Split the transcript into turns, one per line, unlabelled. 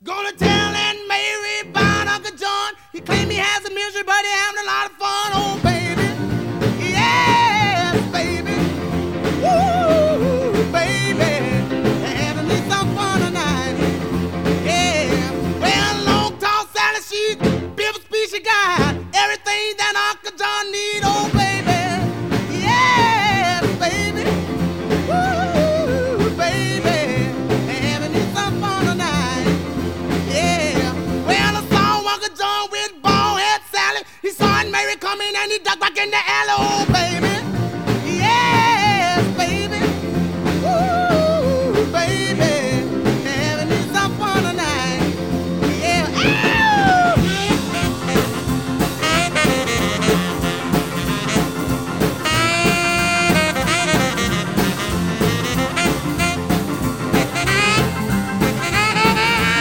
Gonna tell Aunt Mary about Uncle John. He claimed he has a misery, but he having a lot of fun. Oh,